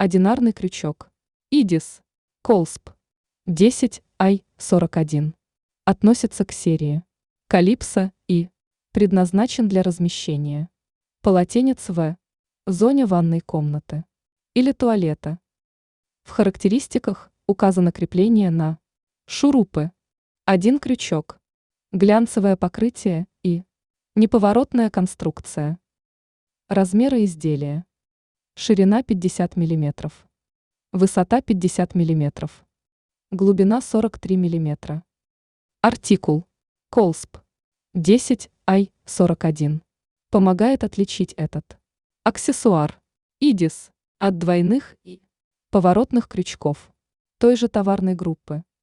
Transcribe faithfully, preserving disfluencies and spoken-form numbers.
Одинарный крючок. Идис. Колсп. десять ай сорок один. Относится к серии Калипсо и предназначен для размещения полотенец в зоне ванной комнаты или туалета. В характеристиках указано крепление на шурупы, один крючок, глянцевое покрытие и неповоротная конструкция. Размеры изделия. Ширина пятьдесят миллиметров. Высота пятьдесят миллиметров. Глубина сорок три миллиметра. Артикул. Колсп. десять ай сорок один. Помогает отличить этот аксессуар Идис от двойных и поворотных крючков той же товарной группы.